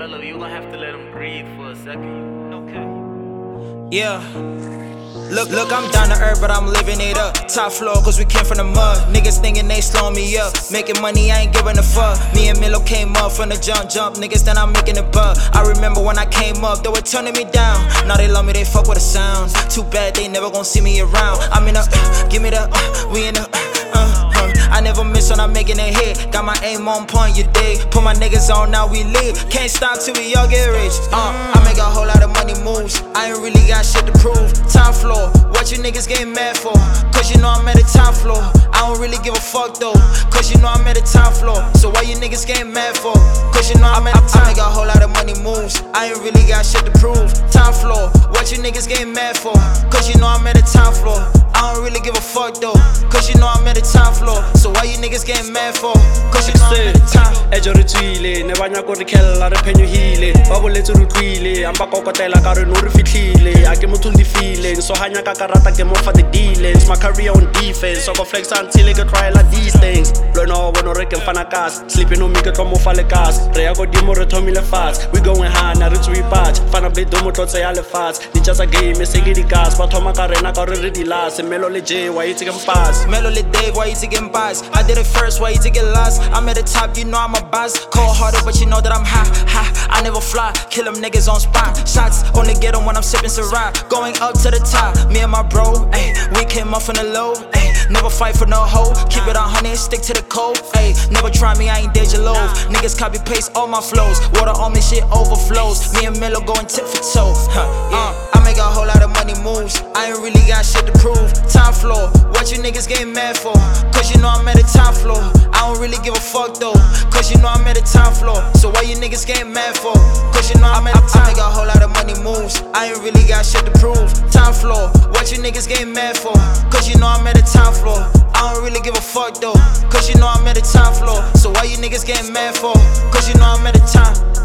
Hold up, you gon' have to let him breathe for a second. Okay. Yeah. Look, I'm down to earth, but I'm living it up. Top floor, cause we came from the mud. Niggas thinking they slowing me up. Making money, I ain't giving a fuck. Me and Milo came up from the jump. Niggas, then I'm making it buck. I remember when I came up, they were turning me down. Now they love me, they fuck with the sounds. Too bad they never gon' see me around. I'm in the, give me the, we in the, I never miss when I'm making a hit. Got my aim on point, you dig? Put my niggas on, now we live. Can't stop till we all get rich. I make a whole lot of money moves. I ain't really got shit to prove. Top floor, what you niggas getting mad for? Cause you know I'm at the top floor. I don't really give a fuck though, cause you know I'm at the top floor. So why you niggas getting mad for? Cause you know I'm at the top. I make a whole lot of money moves. I ain't really got shit to prove. Top floor, what you niggas getting mad for? Cause you know I'm at the top floor. I don't really give a fuck though, cause you know I'm at the top floor. So why you niggas getting mad for? Cause you know I'm at the top. Ejo re tswile ne banya go re khella re phenyo hile ba boletse re tlwile amba kokotela ka re no re fitlhile a ke motho ndi feeling so hanya ka karata ke mo fa the dealings my career on defense so go flex until I get trial of these things no bono re ke fana kas sleeping on me ke tlo mo fa le kas re ya go dimo re thomile fast we going high na re tswi patch fana ble do mo tlotse ya le fast di just a game se ke di gas ba thoma ka rena ka re re di last Melo le J why you taking pass Melo le Dave why you taking pass I did it first why you taking last I'm at the top you know I'm a boss cold hearted but you know that I'm high I never fly kill them niggas on spot shots only get them when I'm sipping Ciroc going up to the top me and my bro ayy we came up from the low ayy never fight for no hoe keep it 100 stick to the code ayy never try me I ain't Deja Love niggas copy paste all my flows water on me shit overflows me and Melo going tip for toe I make a whole lot of money moves I ain't really got shit to prove top floor what you niggas getting mad for cause you know I'm at the top floor I don't really give a fuck though cause you know I'm at the top floor so why you niggas getting mad for cause you know I'm at the top I make a whole lot of money moves I ain't really got shit to prove top floor what you niggas getting mad for cause you know I'm at the top floor I don't really give a fuck though cause you know I'm at the top floor so why you niggas getting mad for cause you know I'm at the top